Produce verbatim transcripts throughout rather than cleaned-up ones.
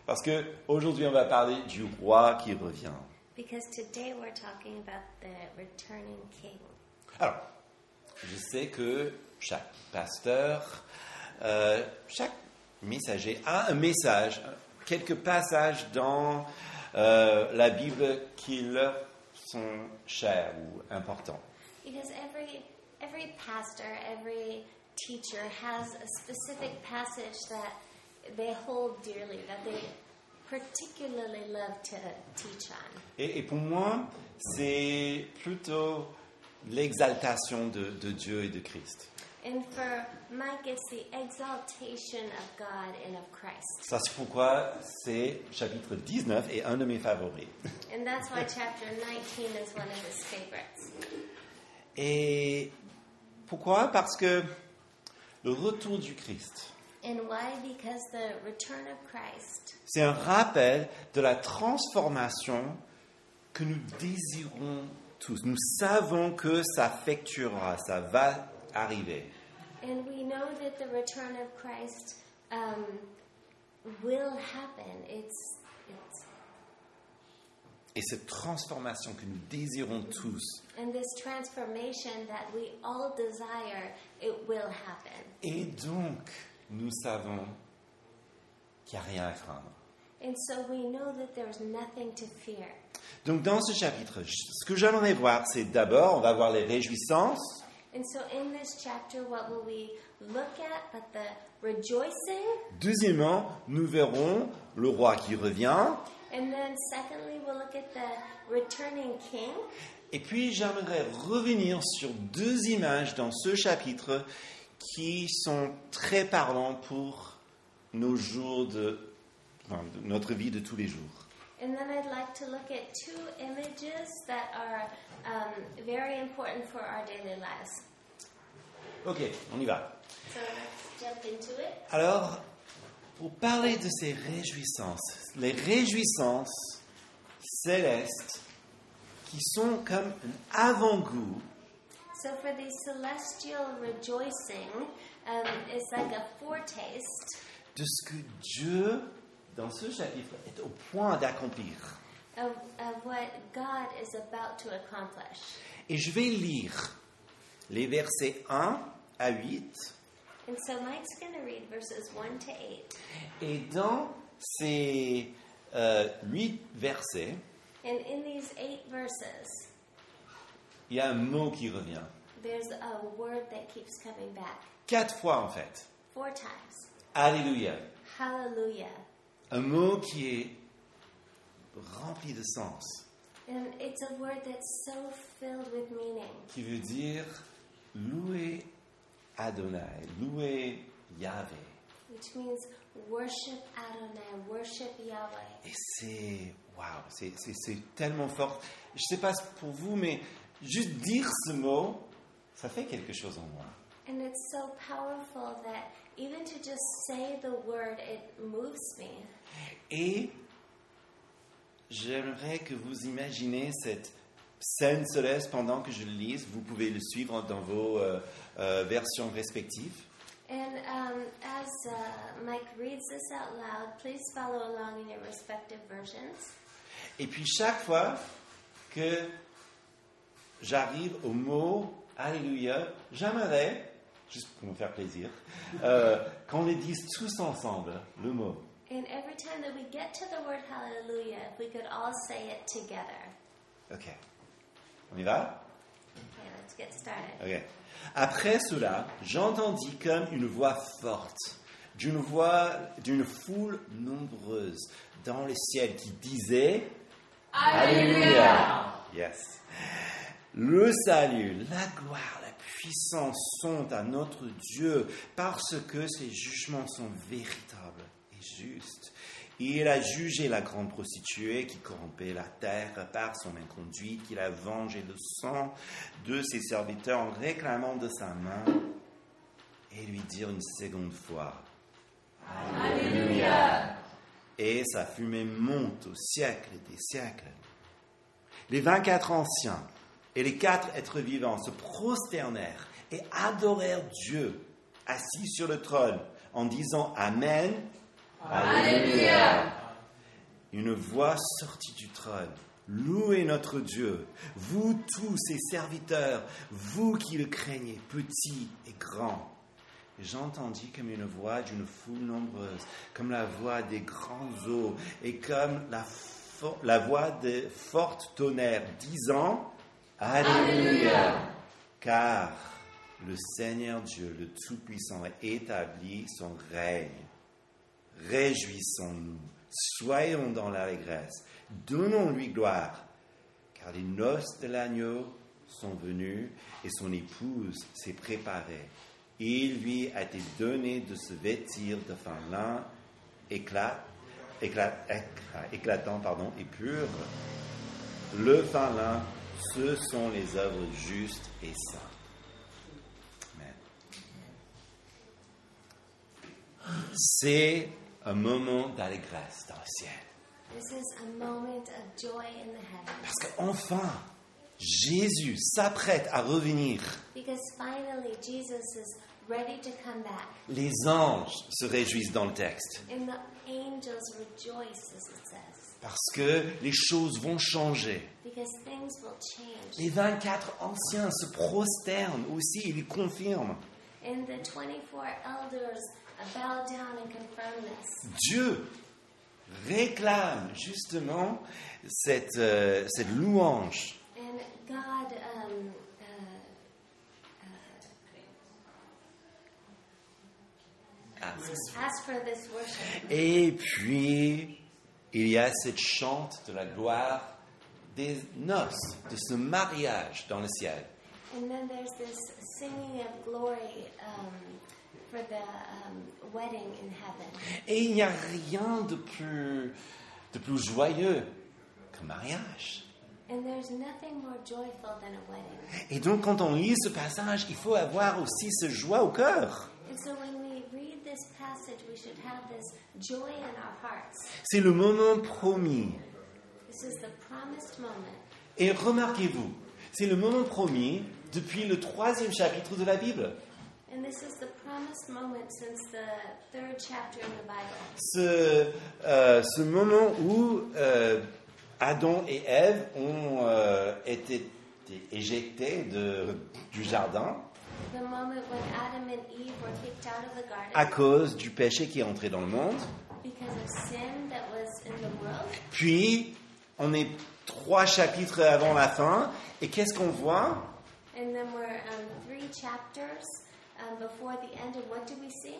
Parce que aujourd'hui on va parler du roi qui revient. Because today we're talking about the returning king. Alors, je sais que chaque pasteur, euh, chaque messager a un message, quelques passages dans euh, la Bible qui leur sont chers ou importants. Because every every pastor, every teacher has a specific passage that they hold dearly, that they particularly love to teach on. Et, et pour moi, c'est plutôt l'exaltation de, de Dieu et de Christ. And for Mike, it's the exaltation of God and of Christ. Ça, c'est pourquoi c'est chapitre dix-neuf est un de mes favoris. And that's why chapter nineteen is one of his favorites. Et pourquoi? Parce que le retour du Christ, And why? Because the return of Christ, c'est un rappel de la transformation que nous désirons tous. Nous savons que ça effectuera, ça va arriver. and we know that the return of Christ um, will happen. It's, it's Et cette transformation que nous désirons tous, and this transformation that we all desire, it will happen. et donc nous savons qu'il n'y a rien à craindre. And so we know that there's nothing to fear. Donc dans ce chapitre, ce que j'aimerais voir, c'est d'abord, on va voir les réjouissances. And so in this chapter, what will we look at but the rejoicing? Deuxièmement, nous verrons le roi qui revient. And then secondly, we'll look at the returning king. Et puis j'aimerais revenir sur deux images dans ce chapitre qui sont très parlantes pour nos jours de, enfin, de notre vie de tous les jours. And then I'd like to look at two images that are um, very important for our daily lives. Ok, on y va. So let's jump into it. Alors, pour parler de ces réjouissances, les réjouissances célestes qui sont comme un avant-goût So for the celestial rejoicing, um, it's like a foretaste de ce que Dieu, dans ce chapitre, est au point d'accomplir. of, of what God is about to accomplish. Et je vais lire les versets un à huit. And so Mike's going to read verses one to eight. Et dans ces euh, huit versets, And in these eight verses, il y a un mot qui revient. there's a word that keeps coming back. Quatre fois en fait. Four times. Alléluia. Hallelujah. Un mot qui est rempli de sens. And it's a word that's so filled with meaning. Qui veut dire louer Adonai, louer Yahvé. Which means worship Adonai, worship Yahweh. Et c'est, waouh, c'est, c'est, c'est tellement fort. Je ne sais pas pour vous, mais juste dire ce mot, ça fait quelque chose en moi. And it's so powerful that even to just say the word, it moves me. Et j'aimerais que vous imaginez cette scène céleste pendant que je le lise. Vous pouvez le suivre dans vos euh, euh, versions respectives. And um, as uh, Mike reads this out loud, please follow along in your respective versions. Et puis chaque fois que j'arrive au mot Alléluia, j'aimerais, juste pour me faire plaisir, euh, qu'on le dise tous ensemble, le mot. And every time that we get to the word hallelujah, if we could all say it together. Ok. On y va? Okay, let's get started. Ok. Après cela, j'entendis comme une voix forte, d'une voix, d'une foule nombreuse dans le ciel qui disait Alléluia. Yes. Le salut, la gloire, la puissance sont à notre Dieu parce que ses jugements sont véritables et justes. Il a jugé la grande prostituée qui corrompait la terre par son inconduite, qu'il a vengé le sang de ses serviteurs en réclamant de sa main et lui dire une seconde fois Alléluia. Et sa fumée monte au siècle des siècles. Les vingt-quatre anciens et les quatre êtres vivants se prosternèrent et adorèrent Dieu assis sur le trône en disant Amen. Alléluia. une voix sortit du trône. Louez notre Dieu, vous tous ses serviteurs, vous qui le craignez, petits et grands. Et j'entendis comme une voix d'une foule nombreuse, comme la voix des grands eaux, et comme la, fo- la voix de fortes tonnerres, disant « Alléluia ! Car le Seigneur Dieu, le Tout-Puissant, a établi son règne. Réjouissons-nous, soyons dans l'allégresse, donnons-lui gloire, car les noces de l'agneau sont venues et son épouse s'est préparée. Il lui a été donné de se vêtir de fin lin éclat, éclat, éclat, éclatant pardon, et pur. Le fin lin, ce sont les œuvres justes et saintes. Amen. C'est un moment d'allégresse dans le ciel. This is a moment of joy in the heavens. Parce qu'enfin, Jésus s'apprête à revenir. Because finally Jesus is ready to come back. Les anges se réjouissent dans le texte. And the angels rejoice, as it says. Parce que les choses vont changer. Because things will change. Les vingt-quatre anciens se prosternent aussi, ils confirment. And the twenty-four elders bow down and confirm this. Dieu réclame justement cette, euh, cette louange. And God um, uh, Ah, uh, asked for this worship. Et puis, il y a cette chante de la gloire des noces, de ce mariage dans le ciel. And then there's this singing of glory um, for the um, wedding in heaven. Et il n'y a rien de plus, de plus joyeux qu'un mariage. And there's nothing more joyful than a wedding. Et donc, quand on lit ce passage, il faut avoir aussi ce joie au cœur. And so when we read this passage, we should have this joy in our hearts. C'est le moment promis. This is the promised moment. Et remarquez-vous, c'est le moment promis depuis le troisième chapitre de la Bible. And this is the promised moment since the third chapter in the Bible. Ce, euh, ce moment où euh, Adam et Ève ont euh, été éjectés de, du jardin The moment when Adam and Eve were kicked out of the garden à cause du péché qui est entré dans le monde. because of sin that was in the world. Puis, on est trois chapitres avant la fin, et qu'est-ce qu'on voit? And then we're um, three chapters um, before the end, and what do we see?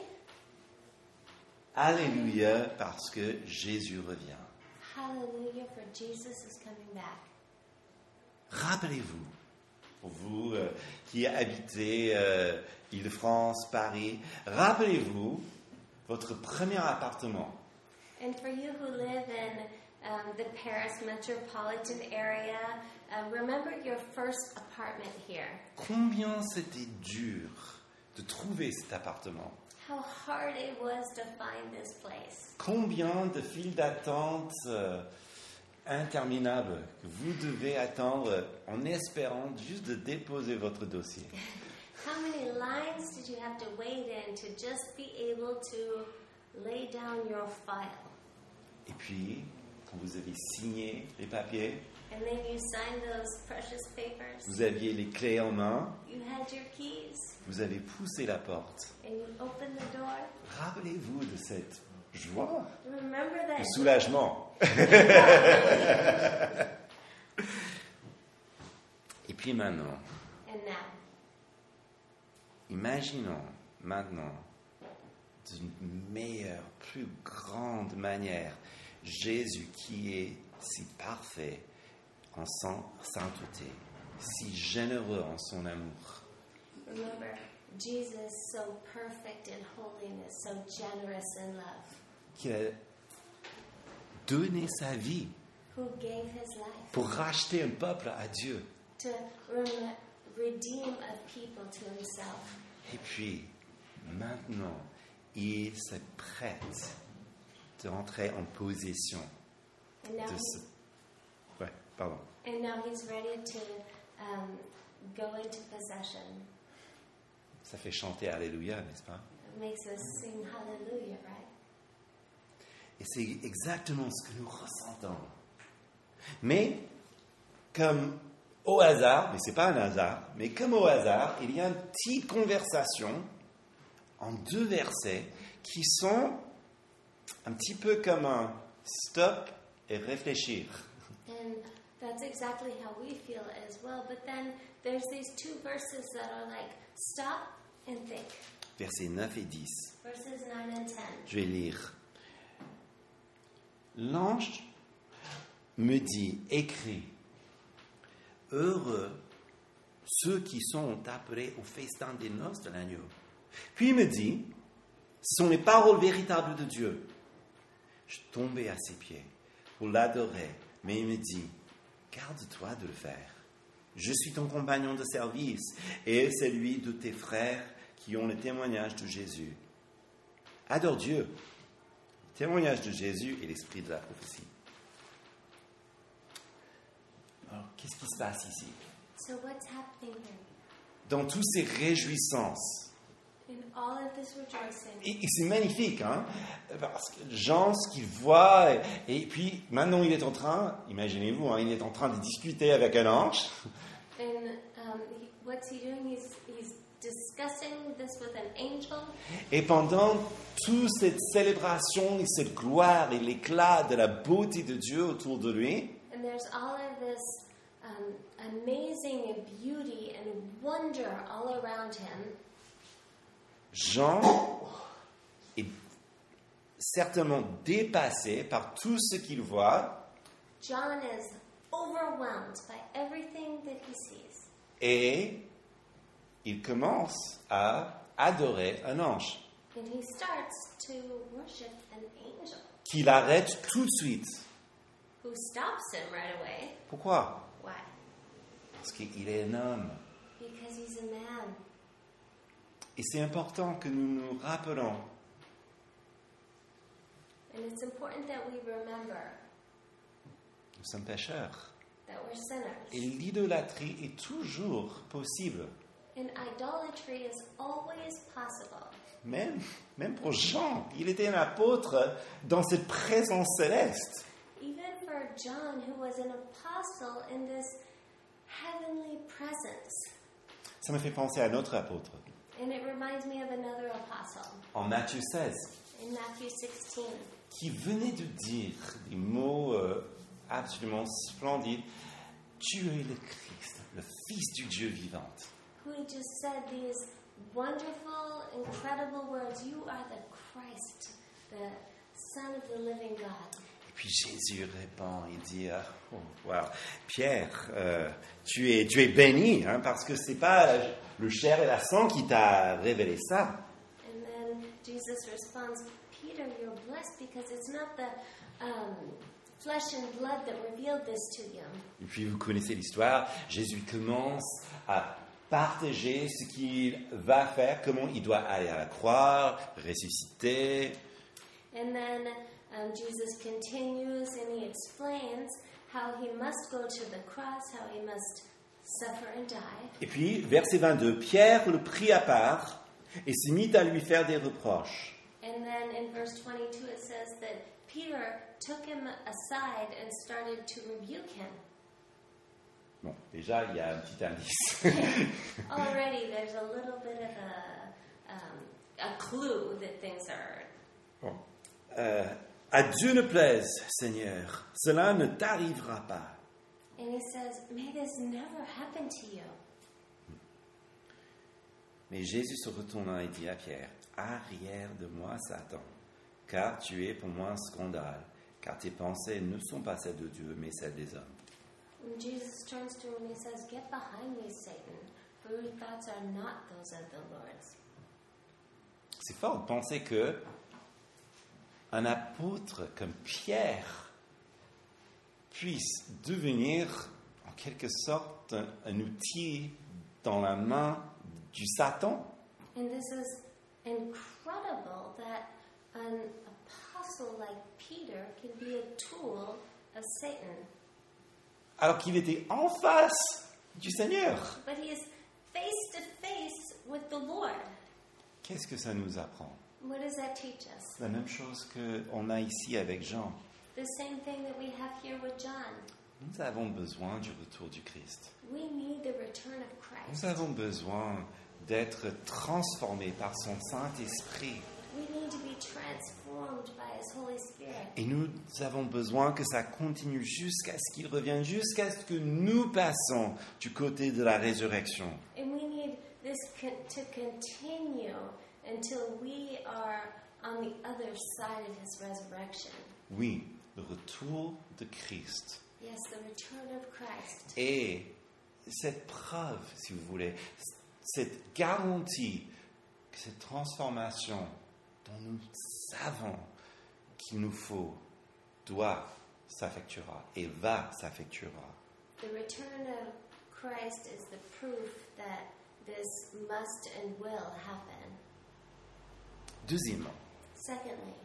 Alléluia, parce que Jésus revient. Hallelujah, for Jesus is coming back. Rappelez-vous, pour vous euh, qui habitez euh, Île-de-France, Paris, rappelez-vous votre premier appartement. And for you who live in um, the Paris metropolitan area, uh, remember your first apartment here. Combien c'était dur de trouver cet appartement? How hard it was to find this place. Combien de files d'attente euh, interminables que vous devez attendre en espérant juste de déposer votre dossier? How many lines did you have to wait in to just be able to lay down your file? Et puis, quand vous avez signé les papiers, And then you signed those precious papers. vous aviez les clés en main, You had your keys, vous avez poussé la porte. and you opened the door. Rappelez-vous de cette joie, Remember de that. soulagement. Et puis maintenant, And now, imaginons maintenant d'une meilleure, plus grande manière Jésus qui est si parfait en sa sainteté, si généreux en son amour. remember Jesus, so perfect in holiness, so generous in love, Qui a donné sa vie who gave his life pour racheter un peuple à Dieu. to rem- redeem a people to himself. Et puis, maintenant, il se prête d'entrer en possession And now, de he- ce... Ouais, pardon. and now he's ready to um, go into possession. Ça fait chanter Alléluia, n'est-ce pas? It makes us sing hallelujah, right? Et c'est exactement ce que nous ressentons. Mais, comme au hasard, mais ce n'est pas un hasard, mais comme au hasard, il y a une petite conversation en deux versets qui sont un petit peu comme un stop et réfléchir. And that's exactly how we feel as well. But then there's these two verses that are like, stop and think. Versets neuf et dix. Verses nine and ten. Je vais lire. L'ange me dit, écris, heureux ceux qui sont appelés au festin des noces de l'agneau. Puis il me dit, ce sont les paroles véritables de Dieu. Je tombais à ses pieds pour l'adorer, mais il me dit, garde-toi de le faire. Je suis ton compagnon de service et celui de tes frères qui ont le témoignage de Jésus. Adore Dieu. Le témoignage de Jésus est l'esprit de la prophétie. Alors, qu'est-ce qui se passe ici? So what's happening here? Dans toutes ces réjouissances, In all of this rejoicing. et, et c'est magnifique, hein? Parce que Jean, ce qu'il voit, et, et puis maintenant il est en train, imaginez-vous, hein, il est en train de discuter avec un ange. And um, he, what's he doing? He's, he's discussing this with an angel. Et pendant toute cette célébration et cette gloire et l'éclat de la beauté de Dieu autour de lui, And there's all of this um, amazing beauty and wonder all around him. Jean est certainement dépassé par tout ce qu'il voit John is overwhelmed by everything that he sees. et il commence à adorer un ange And he starts to worship an angel qu'il arrête tout de suite. who stops him right away. Pourquoi? Why? Parce qu'il est un homme. Because he's a man. Et c'est important que nous nous rappelons And it's important that we remember nous sommes pécheurs. that we're sinners. Et l'idolâtrie est toujours possible. And idolatry is always possible. Même, même pour Jean, il était un apôtre dans cette présence céleste. Even for John, who was an apostle in this heavenly presence. Ça me fait penser à notre apôtre. And it reminds me of another apostle En Matthieu seize, in Matthew sixteen, qui venait de dire des mots euh, absolument splendides. Tu es le Christ, le Fils du Dieu vivant. who just said these wonderful, incredible words. You are the Christ, the Son of the living God. Et puis Jésus répond, il dit, ah, oh, wow, Pierre, euh, tu es, tu es béni, hein, parce que c'est pas le chair et la sang qui t'a révélé ça. And then Jesus responds, Peter, you're blessed because it's not the um, flesh and blood that revealed this to you. Et puis vous connaissez l'histoire, Jésus commence à partager ce qu'il va faire, comment il doit aller à la croix, ressusciter. And then um, Jesus continues and he explains how he must go to the cross, how he must suffer and die. Et puis, verset vingt-deux, Pierre le prit à part et se mit à lui faire des reproches. And then in verse twenty-two it says that Peter took him aside and started to rebuke him. Bon, déjà, il y a un petit indice. Already there's a little bit of a, um, a clue that things are... Bon. Euh, à Dieu ne plaise, Seigneur, cela ne t'arrivera pas. And he says, may this never happen to you. Mais Jésus se retourna et dit à Pierre, arrière de moi, Satan, car tu es pour moi un scandale, car tes pensées ne sont pas celles de Dieu, mais celles des hommes. And Jesus turns to him and he says, get behind me, Satan, for your thoughts are not those of the Lord's. C'est fort de penser que un apôtre comme Pierre puisse devenir en quelque sorte un, un outil dans la main du Satan. And this is incredible that an apostle like Peter can be a tool of Satan. Alors qu'il était en face du Seigneur. But he is face to face with the Lord. Qu'est-ce que ça nous apprend? What does that teach us? La même chose qu'on a ici avec Jean. The same thing that we have here with John. Nous avons besoin du retour du Christ. We need the return of Christ. Nous avons besoin d'être transformés par son Saint-Esprit. We need to be transformed by His Holy Spirit. Et nous avons besoin que ça continue jusqu'à ce qu'il revienne, jusqu'à ce que nous passons du côté de la résurrection. And we need this con- to continue until we are on the other side of His resurrection. Oui, le retour de Christ. Yes, the return of Christ. Et cette preuve, si vous voulez, cette garantie, cette transformation dont nous savons qu'il nous faut, doit s'effectuera et va s'effectuera. The return of Christ is the proof that this must and will happen. Deuxièmement, Secondly,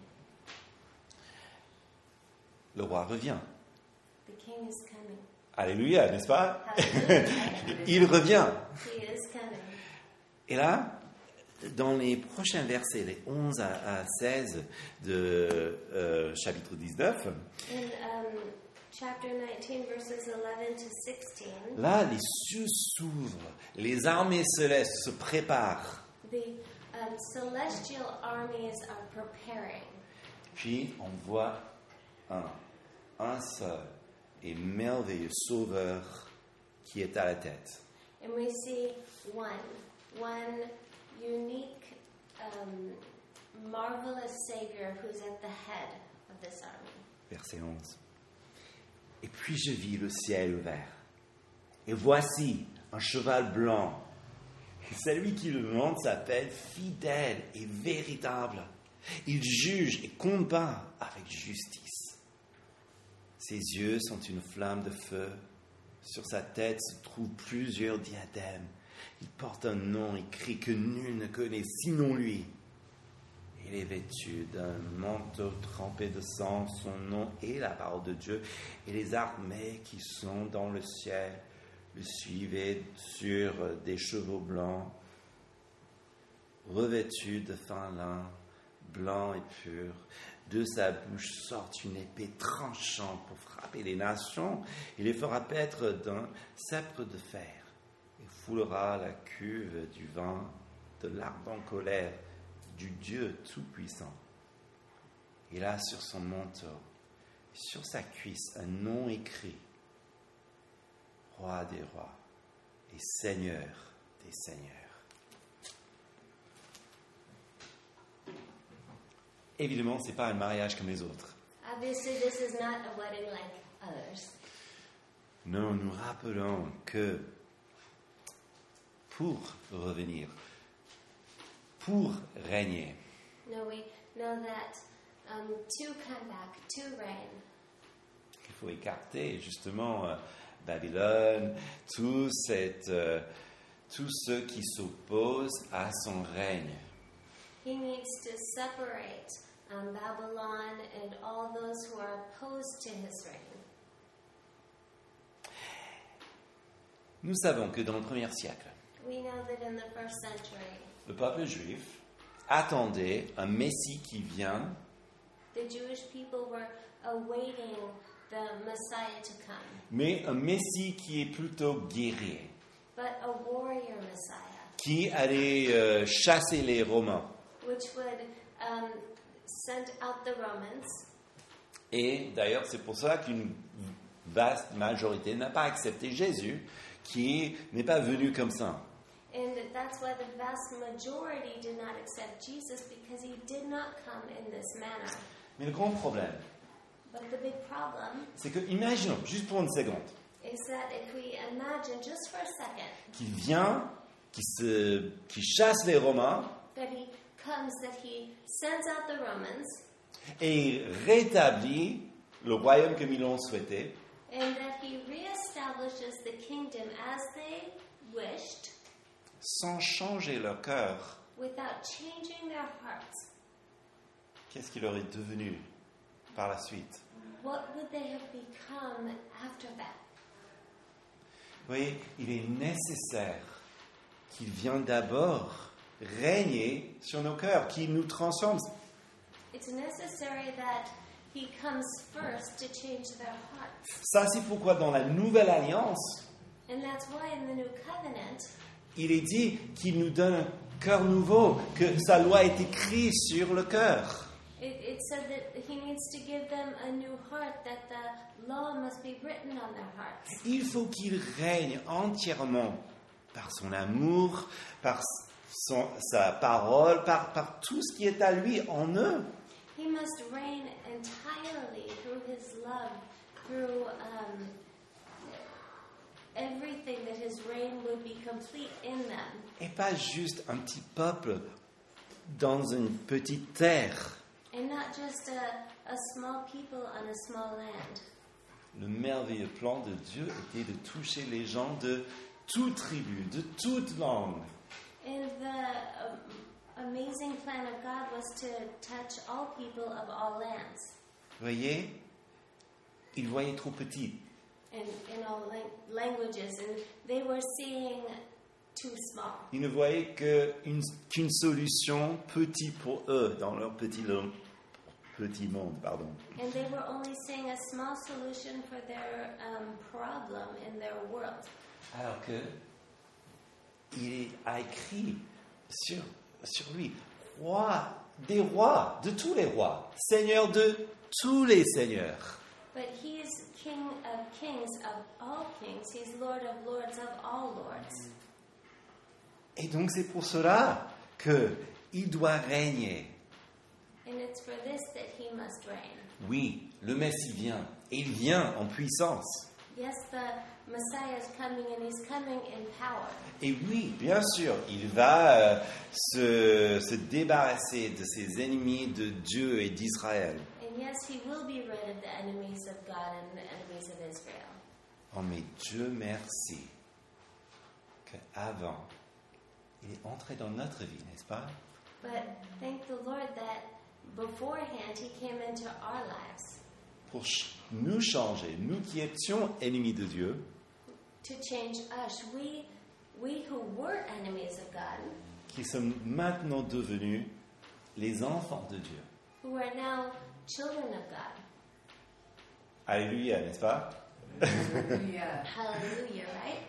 le roi revient. the King is coming. Alléluia, n'est-ce pas? Hallelujah. Il revient. He is coming. Et là, dans les prochains versets, les onze à seize de euh, chapitre dix-neuf, In um, chapter nineteen, verses eleven to sixteen, là, les cieux s'ouvrent, les armées célestes se préparent. the um, celestial armies are preparing. Puis on voit un, un seul et merveilleux sauveur qui est à la tête. And we see one, one unique, um, marvelous Savior who's at the head of this army. Verset onze. Et puis je vis le ciel ouvert. Et voici un cheval blanc. Et celui qui le monte s'appelle fidèle et véritable. Il juge et combat avec justice. Ses yeux sont une flamme de feu. Sur sa tête se trouvent plusieurs diadèmes. Il porte un nom écrit que nul ne connaît sinon lui. Il est vêtu d'un manteau trempé de sang. Son nom est la parole de Dieu. Et les armées qui sont dans le ciel le suivaient sur des chevaux blancs, revêtus de fin lin, blanc et pur. De sa bouche sort une épée tranchante pour frapper les nations. Il les fera paître d'un sceptre de fer. Il foulera la cuve du vin de l'ardente colère du Dieu Tout-Puissant. Il a sur son manteau, sur sa cuisse, un nom écrit: Roi des rois et Seigneur des seigneurs. Évidemment, ce n'est pas un mariage comme les autres. Obviously, this is not a wedding like others. Nous nous rappelons que pour revenir, pour régner, No, we know that um, to come back, to reign, il faut écarter justement euh, Babylone, tout, cette, euh, tous ceux qui s'opposent à son règne. he needs to separate um, Babylon and all those who are opposed to his reign. Nous savons que dans le premier siècle, We know that in the first century, le peuple juif attendait un Messie qui vient, the Jewish people were awaiting the Messiah to come, mais un Messie qui est plutôt guerrier, but a warrior Messiah, qui allait euh, chasser les Romains. which would um, send out the Romans. Et d'ailleurs, c'est pour ça qu'une vaste majorité n'a pas accepté Jésus, qui n'est pas venu comme ça. And that's why the vast majority did not accept Jesus, because he did not come in this manner. Mais le grand problème, But the big problem c'est que, imaginons, juste pour une seconde, is that if we imagine just for a second qu'il vient, qui se, qui chasse les Romains that he comes, that he sends out the Romans, et rétablit le royaume comme ils l'ont souhaité, and that he reestablishes the kingdom as they wished, sans changer leur cœur, without changing their hearts, qu'est-ce qu'il aurait devenu par la suite? what would they have become after that? Vous voyez, il est nécessaire qu'il vienne d'abord régner sur nos cœurs, qu'il nous transforme. It's necessary that he comes first to change their hearts. Ça, c'est pourquoi dans la Nouvelle Alliance, And that's why in the New Covenant, il est dit qu'il nous donne un cœur nouveau, que sa loi est écrite sur le cœur. it, it said that he needs to give them a new heart, that the law must be written on their hearts. Il faut qu'il règne entièrement par son amour, par son, sa parole, par, par tout ce qui est à lui en eux. He must reign entirely through his love, through um, everything, that his reign would be complete in them. Et pas juste un petit peuple dans une petite terre. And not just a, a small people on a small land. Le merveilleux plan de Dieu était de toucher les gens de toute tribu, de toute langue. And the um, amazing plan of God was to touch all people of all lands, Vous voyez, ils voyaient trop petit. and in all lang- languages, and they were seeing too small. Ils ne voyaient que une- qu'une solution petite pour eux dans leur petit, lo- petit monde. Pardon. And they were only seeing a small solution for their um, problem in their world. Alors que il a écrit sur, sur lui, roi des rois, de tous les rois, seigneur de tous les seigneurs. But he is King of kings of all kings. He's Lord of lords of all lords. Et donc c'est pour cela qu'il doit régner. And it's for this that he must reign. Oui, le Messie vient, et il vient en puissance. Yes, the Messiah is coming, and he's coming in power. Et oui, bien sûr, il va euh, se, se débarrasser de ses ennemis de Dieu et d'Israël. And yes, he will be rid of the enemies of God and the enemies of Israel. Oh mais Dieu merci qu'avant, il est entré dans notre vie, n'est-ce pas? But thank the Lord that beforehand he came into our lives Pour ch- nous changer, nous qui étions ennemis de Dieu, to change us. We, we who were enemies of God, qui sommes maintenant devenus les enfants de Dieu. who are now children of God. Alléluia, n'est-ce pas? Hallelujah. Hallelujah, right?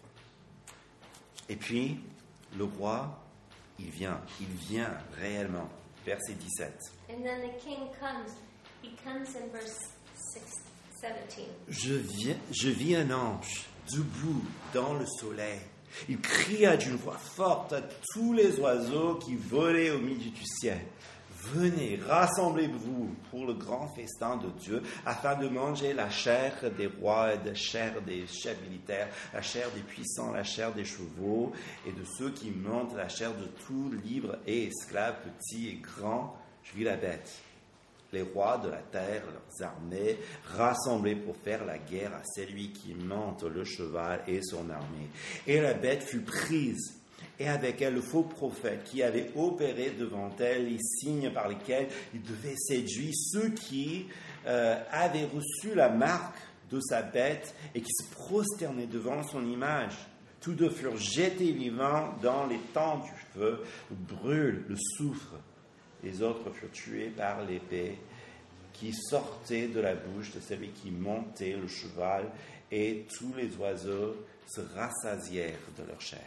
Et puis, le roi, il vient, il vient réellement. Verset dix-sept. And then the king comes. He comes in verse six, seventeen. Je, viens, je vis un ange debout dans le soleil. Il cria d'une voix forte à tous les oiseaux qui volaient au milieu du ciel. Venez, rassemblez-vous pour le grand festin de Dieu, afin de manger la chair des rois et la chair des chefs militaires, la chair des puissants, la chair des chevaux, et de ceux qui montent, la chair de tout libre et esclave, petits et grands. Je vis la bête. Les rois de la terre, leurs armées, rassemblés pour faire la guerre à celui qui monte le cheval et son armée. Et la bête fut prise, et avec elle le faux prophète qui avait opéré devant elle les signes par lesquels il devait séduire ceux qui euh, avaient reçu la marque de sa bête et qui se prosternaient devant son image. Tous deux furent jetés vivants dans les temps du feu, le brûle, le soufre. Les autres furent tués par l'épée qui sortait de la bouche de celui qui montait le cheval, et tous les oiseaux se rassasièrent de leur chair.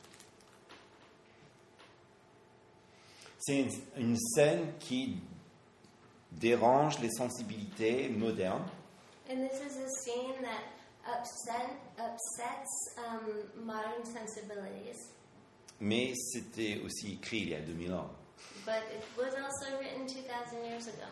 C'est une, une scène qui dérange les sensibilités modernes, And this is a scene that upset, upsets um, modern sensibilities. mais c'était aussi écrit il y a deux mille ans. But it was also written two thousand years ago.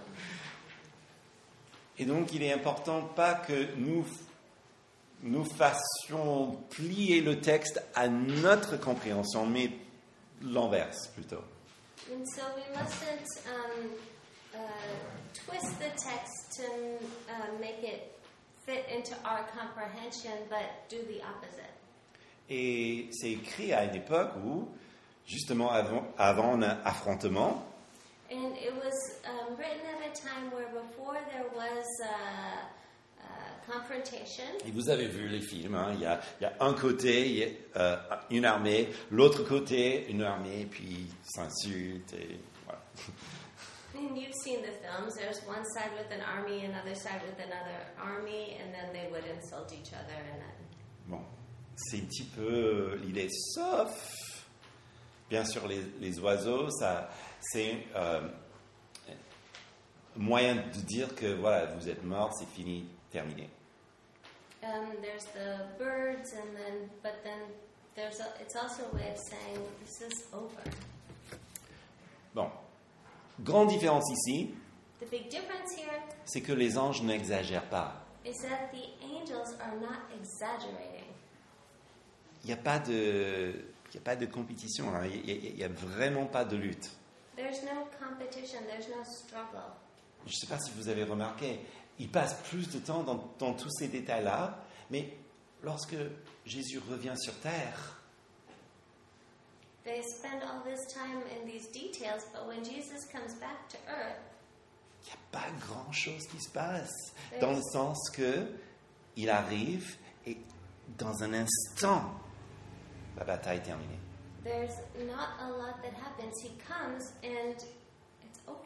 Et donc, il est important pas que nous, nous fassions plier le texte à notre compréhension, mais l'inverse plutôt. And so we mustn't um, uh, twist the text to uh, make it fit into our comprehension, but do the opposite. Et c'est écrit à une époque où, justement, avant, avant un affrontement, And it was um, written at a time where before there was uh, uh, confrontation. Et vous avez vu les films, hein, il y a, il y a un côté, il y a, euh, une armée, l'autre côté, une armée, puis ils s'insultent et voilà. And you've seen the films. There's one side with an army, another side with another army, and then they would insult each other. And then... Bon, c'est un petit peu l'idée, sauf, bien sûr, les, les oiseaux, ça, c'est euh, un moyen de dire que voilà, vous êtes mort, c'est fini, terminé. Um, there's the birds, and then, but then there's a, it's also a way of saying this is over. Bon, grande différence ici, The big difference here c'est que les anges n'exagèrent pas. is that the angels are not exaggerating. Il n'y a pas de, il y a pas de compétition, hein. Il n'y a, a vraiment pas de lutte. There's no competition. There's no struggle. Je ne sais pas si vous avez remarqué, il passe plus de temps dans, dans tous ces détails-là, mais lorsque Jésus revient sur terre, They spend all this time in these details, but when Jesus comes back to earth, il n'y a pas grand-chose qui se passe, dans le sens que il arrive et dans un instant, la bataille est terminée. there's not a lot that happens. He comes and it's over.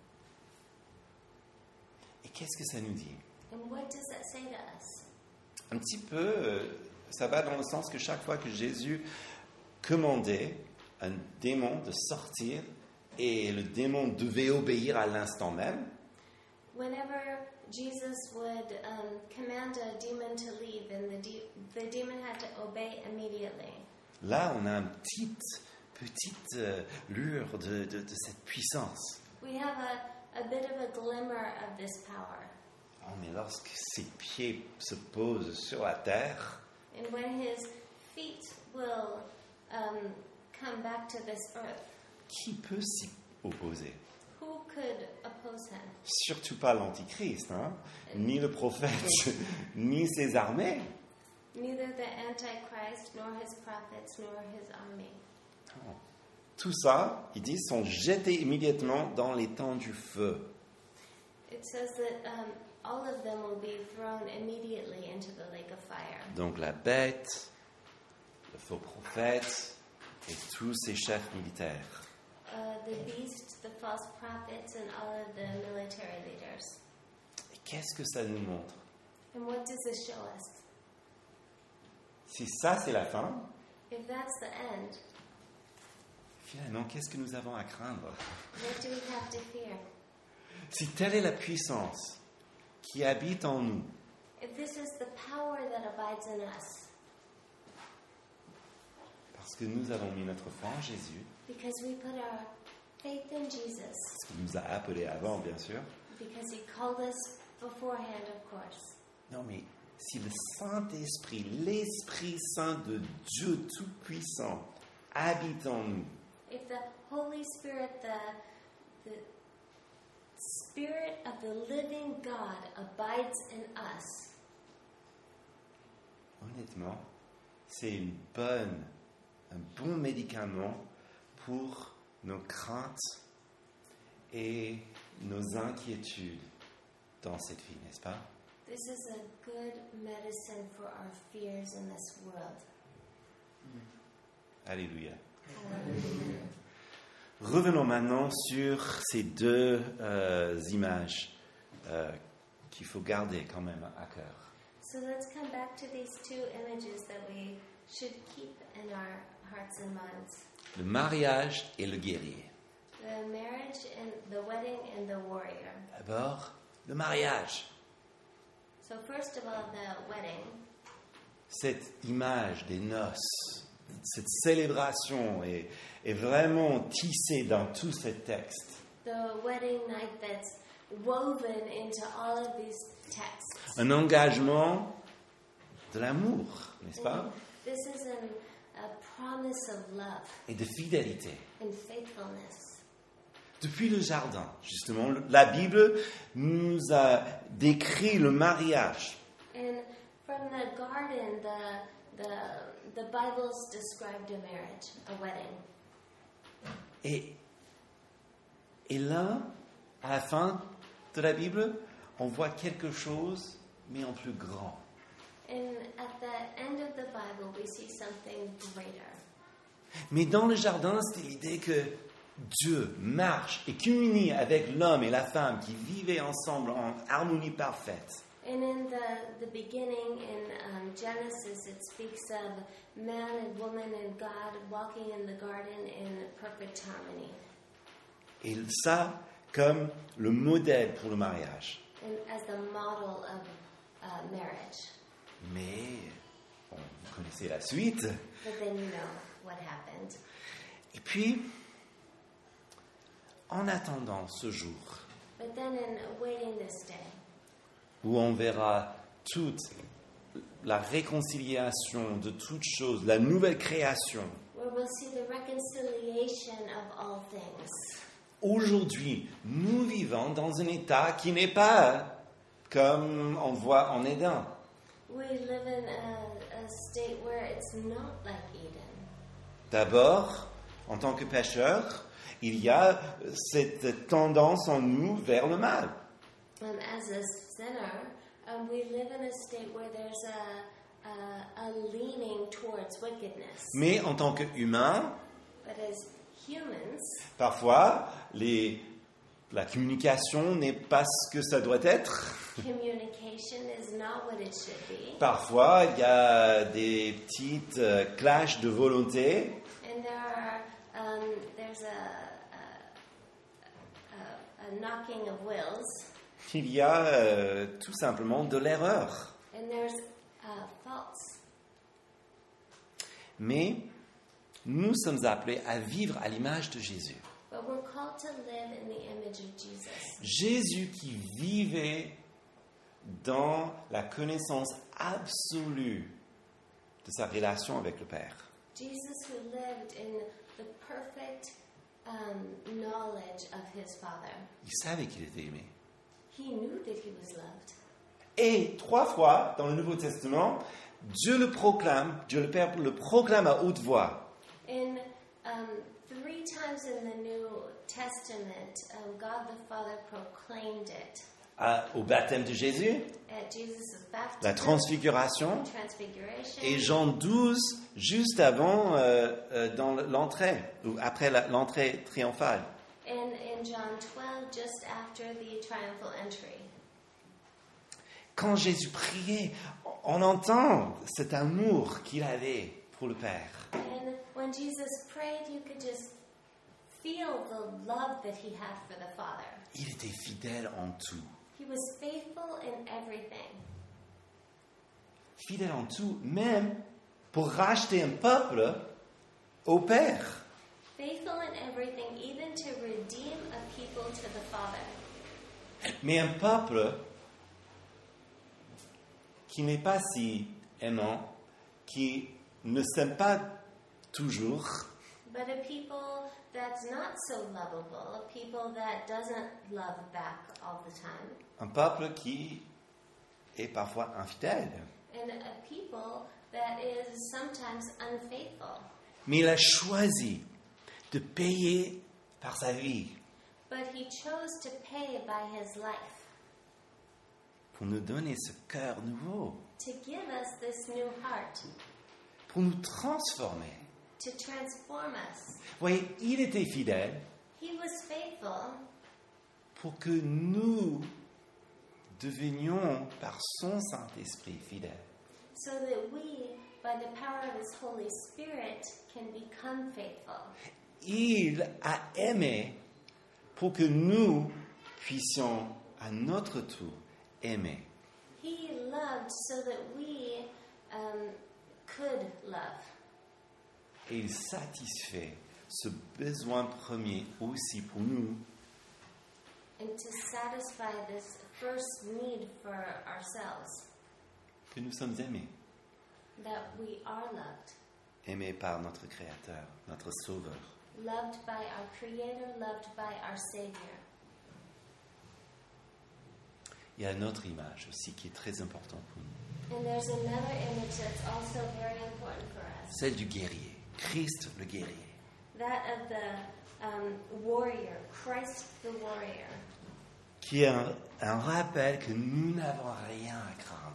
Et qu'est-ce que ça nous dit? And what does that say to us? Un petit peu, euh, ça va dans le sens que chaque fois que Jésus commandait un démon de sortir et le démon devait obéir à l'instant même, Whenever Jesus would um, command a demon to leave, and the, de- the demon had to obey immediately. là on a une petite, petite euh, lueur de, de, de cette puissance. We have a, a bit of a glimmer of this power. Oh, mais lorsque ses pieds se posent sur la terre, And when his feet will um, come back to this earth, qui peut s'y opposer? who could oppose him? Surtout pas l'Antichrist, hein? Ni le prophète, ni ses armées. Neither the Antichrist, nor his prophets, nor his army. Tout ça, ils disent, sont jetés immédiatement dans les temps du feu. It says that um, all of them will be thrown immediately into the lake of fire. Donc la bête, le faux prophète et tous ces chefs militaires. Uh, the beast, the false prophets, and all of the military leaders. Et qu'est-ce que ça nous montre? And what does this show us? Si ça c'est la fin, If that's the end, finalement, qu'est-ce que nous avons à craindre? what do we have to fear? Si telle est la puissance qui habite en nous, If this is the power that abides in us, parce que nous avons mis notre foi en Jésus, because we put our faith in Jesus, ce qu'il nous a appelés avant, bien sûr. because he called us beforehand, of course. Non, mais si le Saint-Esprit, l'Esprit Saint de Dieu Tout-Puissant habite en nous, If the Holy Spirit, the, the Spirit of the living God abides in us, honnêtement, c'est une bonne, un bon médicament pour nos craintes et nos inquiétudes dans cette vie, n'est-ce pas? this is a good medicine for our fears in this world. Alléluia. Hallelujah. Revenons maintenant sur ces deux euh, images euh, qu'il faut garder quand même à cœur. So let's come back to these two images that we should keep in our hearts and minds. Le mariage et le guerrier. The marriage and the wedding and the warrior. D'abord, le mariage. So first of all, the wedding. Cette image des noces, cette célébration est, est vraiment tissée dans tout ce texte. The wedding night that's woven into all of these texts. Un engagement de l'amour, n'est-ce pas? This is an, a promise of love Et de fidélité. and faithfulness. Depuis le jardin, justement, la Bible nous a décrit le mariage. And from the garden, the, the, the Bible's described a marriage, a wedding. Et, et là, à la fin de la Bible, on voit quelque chose mais en plus grand. And at the end of the Bible, we see something greater. Mais dans le jardin, c'était l'idée que Dieu marche et communie avec l'homme et la femme qui vivaient ensemble en harmonie parfaite. And in the, the beginning, in um, Genesis, it speaks of man and woman and God walking in the garden in perfect harmony. Et ça, comme le modèle pour le mariage. And as the model of uh, marriage. Mais, bon, vous connaissez la suite. But then you know what happened. Et puis, en attendant ce jour, But then in awaiting this day, où on verra toute la réconciliation de toutes choses, la nouvelle création. where we'll see the reconciliation of all things. Aujourd'hui, nous vivons dans un état qui n'est pas comme on voit en Éden. We live in a, a state where it's not like Eden. D'abord, en tant que pécheurs, il y a cette tendance en nous vers le mal. Um, as a sinner, um, we live in a state where there's a, a, a leaning towards wickedness. Mais en tant qu'humains, But as humans, parfois, les, la communication n'est pas ce que ça doit être. communication is not what it should be. Parfois, il y a des petites euh, clashs de volonté. And there are, um, there's a, a, a, a knocking of wills. Il y a euh, tout simplement de l'erreur. And there's uh, faults. Mais nous sommes appelés à vivre à l'image de Jésus. But we're called to live in the image of Jesus. Jésus qui vivait dans la connaissance absolue de sa relation avec le Père. Jesus who lived in the perfect um, knowledge of his Father. Il savait qu'il était aimé. He knew that he was loved. Et trois fois dans le Nouveau Testament, Dieu le proclame, Dieu le Père le proclame à haute voix. In um, three times in the New Testament, um, God the Father proclaimed it. À- au baptême de Jésus, At Jesus' baptism, la transfiguration, transfiguration, et Jean douze, juste avant euh, euh, dans l'entrée, ou après la- l'entrée triomphale. and in John twelve, just after the triumphal entry. Quand Jésus priait, on entend cet amour qu'il avait pour le Père. And when Jesus prayed, you could just feel the love that he had for the Father. Il était fidèle en tout. He was faithful in everything. Fidèle en tout, même pour racheter un peuple au Père. Faithful in everything, even to redeem a people to the Father. Mais un peuple qui n'est pas si aimant, qui ne s'aime pas toujours, But a people that's not so lovable, a people that doesn't love back all the time, un peuple qui est parfois infidèle. and a people that is sometimes unfaithful. Mais il a choisi de payer par sa vie But he chose to pay by his life, pour nous donner ce cœur nouveau, to give us this new heart, pour nous transformer. to transform us. Vous voyez, il était fidèle He was faithful pour que nous devenions par son Saint-Esprit fidèles. so that we, by the power of his Holy Spirit, can become faithful. Il a aimé pour que nous puissions à notre tour aimer. He loved so that we um, could love. Et il satisfait ce besoin premier aussi pour nous, And to satisfy this first need for ourselves, que nous sommes aimés. that we are loved. Aimés par notre Créateur, notre Sauveur. Loved by our Creator, loved by our Savior. Il y a une autre image aussi qui est très importante pour nous. And there's another image that's also very important for us. Celle du guerrier. Christ le guerrier. That of the um, warrior, Christ the warrior. Qui est un, un rappel que nous n'avons rien à craindre.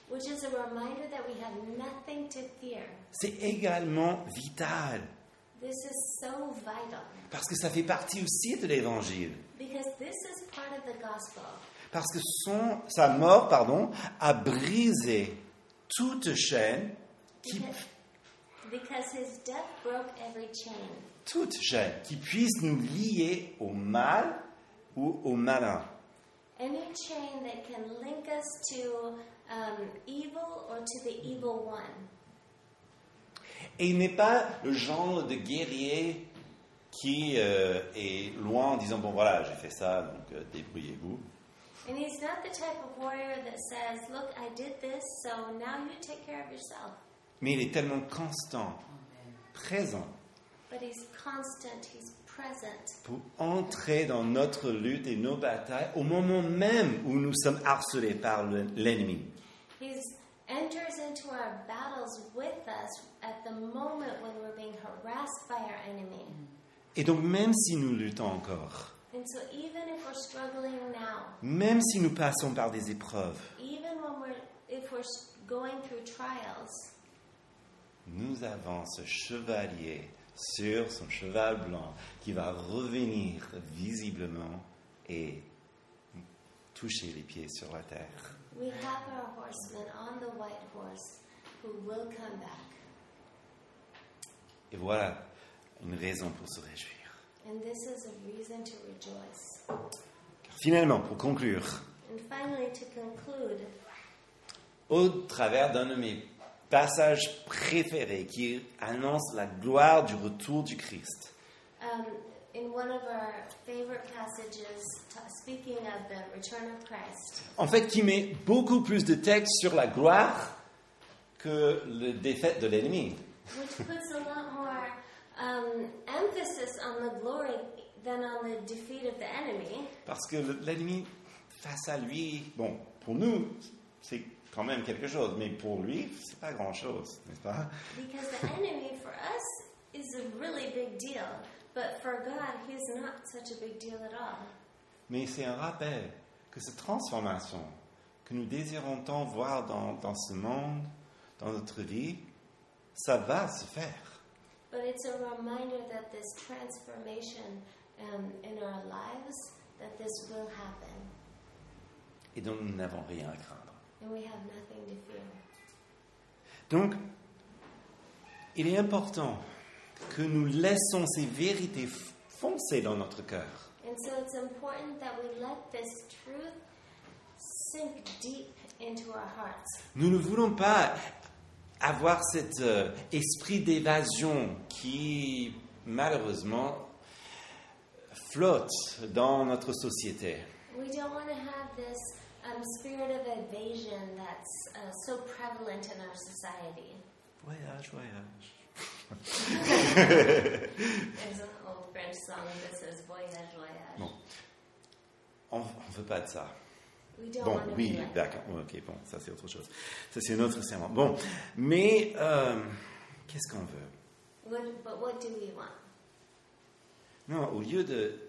which is a reminder that we have nothing to fear. C'est également vital, This is so vital parce que ça fait partie aussi de l'Évangile. because this is part of the gospel. Parce que son, sa mort, pardon, a brisé toute chaîne, qui, Because, because his death broke every chain. toute chaîne qui puisse nous lier au mal ou au malin. Any chain that can link us to um, evil or to the evil one. Et il n'est pas le genre de guerrier qui euh, est loin en disant, bon voilà, j'ai fait ça, donc euh, débrouillez-vous. And he's not the type of warrior that says, look, I did this, so now you take care of yourself. Mais il est tellement constant, présent, But he's constant, he's present. pour entrer dans notre lutte et nos batailles au moment même où nous sommes harcelés par le- l'ennemi. He enters into our battles with us at the moment when we're being harassed by our enemy. Et donc même si nous luttons encore, And so even if we're struggling now, même si nous passons par des épreuves, even when we're, if we're going through trials, nous avons ce chevalier sur son cheval blanc qui va revenir visiblement et toucher les pieds sur la terre. we have our horseman on the white horse who will come back. Et voilà une raison pour se réjouir. And this is a reason to rejoice. Car finalement, pour conclure, And finally, to conclude, au travers d'un de mes passages préférés qui annonce la gloire du retour du Christ, um, in one of our favorite passages, t- speaking of the return of Christ, en fait qui met beaucoup plus de texte sur la gloire que la défaite de l'ennemi. which puts a lot more um, emphasis on the glory than on the defeat of the enemy. Parce que l'ennemi, face à lui, bon, pour nous, c'est quand même quelque chose, mais pour lui, c'est pas grand-chose, n'est-ce pas? Because the enemy for us is a really big deal, but for God, he's not such a big deal at all. Mais c'est un rappel que cette transformation que nous désirons tant voir dans, dans ce monde, dans notre vie, ça va se faire. But it's a reminder that this transformation um, in our lives, that this will happen, Et donc nous n'avons rien à craindre. and we have nothing to fear. Donc, il est important que nous laissons ces vérités foncer dans notre cœur. And so it's important that we let this truth sink deep into our hearts. Nous ne voulons pas avoir cet euh, esprit d'évasion qui, malheureusement, flotte dans notre société. We don't want to have this um, spirit of evasion that's uh, so prevalent in our society. Voyage, voyage. There's an old French song that says voyage, voyage. Bon. On ne veut pas de ça. We don't Bon, want to oui, be like d'accord. Ok, bon, ça c'est autre chose. Ça c'est un autre serment. Bon, mais euh, qu'est-ce qu'on veut? that. What, but what do we want? Non, au lieu de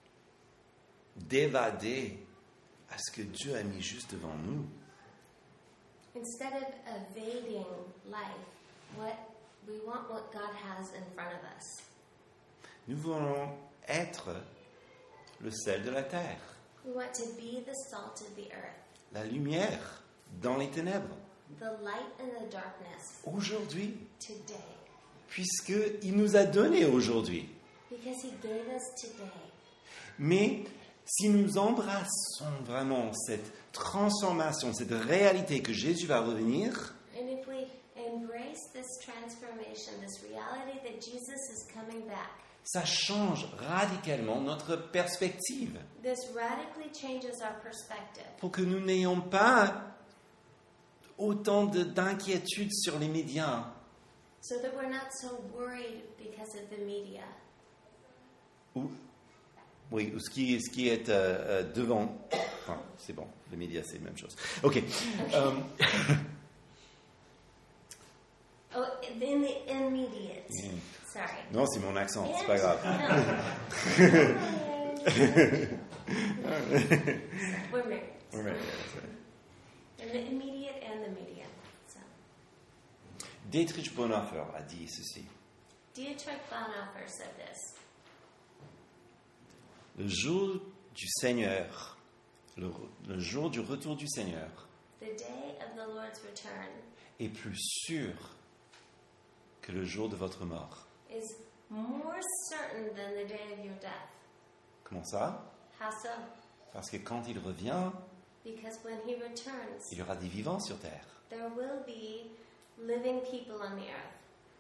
d'évader à ce que Dieu a mis juste devant nous, Instead of evading life, what we want what God has in front of us. nous voulons être le sel de la terre, We want to be the salt of the earth, la lumière dans les ténèbres. the light in the darkness Aujourd'hui, today. puisqu'il nous a donné aujourd'hui. Because he gave us today. Mais si nous embrassons vraiment cette transformation, cette réalité que Jésus va revenir, And if we embrace this transformation, this reality that Jesus is coming back, ça change radicalement notre perspective this radically changes our perspective. pour que nous n'ayons pas autant de- d'inquiétudes sur les médias. So that we're not so worried because of the media. Ou, oui, ou ce qui, ce qui est euh, euh, devant. Enfin, c'est bon, les médias, c'est la même chose. Ok. Euh, Oh, in the immediate. Mm. Sorry. non, c'est mon accent, c'est pas grave. We're married. Ouais, In the immediate and the media. Dietrich Bonhoeffer a dit ceci. Dietrich Bonhoeffer said this. Le jour du Seigneur, le, le jour du retour du Seigneur The day of the Lord's return est plus sûr que le jour de votre mort. is more certain than the day of your death. Comment ça? How so? Parce que quand il revient, Because when he returns, il y aura des vivants sur terre. there will be living people on the earth.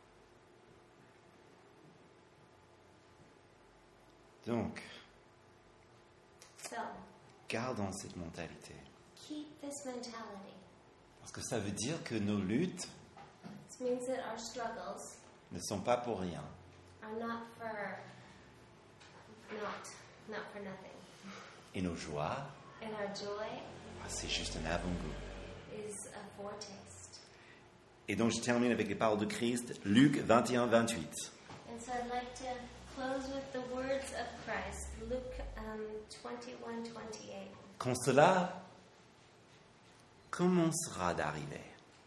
Donc, So, gardons cette mentalité. keep this mentality. Parce que ça veut dire que nos luttes This means that our struggles ne sont pas pour rien. are not for not, not for nothing. Et nos joies, And our joy c'est juste un avant-goût. is a foretaste. Et donc je termine avec les paroles de Christ, Luc vingt et un, vingt-huit. And so I'd like to close with the words of Christ, Luke um, twenty-one twenty-eight. Quand cela commencera d'arriver,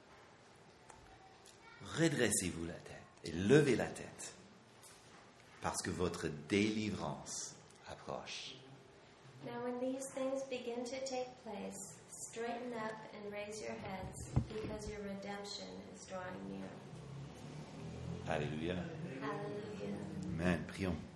redressez-vous la tête et levez la tête, parce que votre délivrance approche. Now when these things begin to take place, straighten up and raise your heads, because your redemption is drawing near. Alléluia. Hallelujah. Amen. Prions.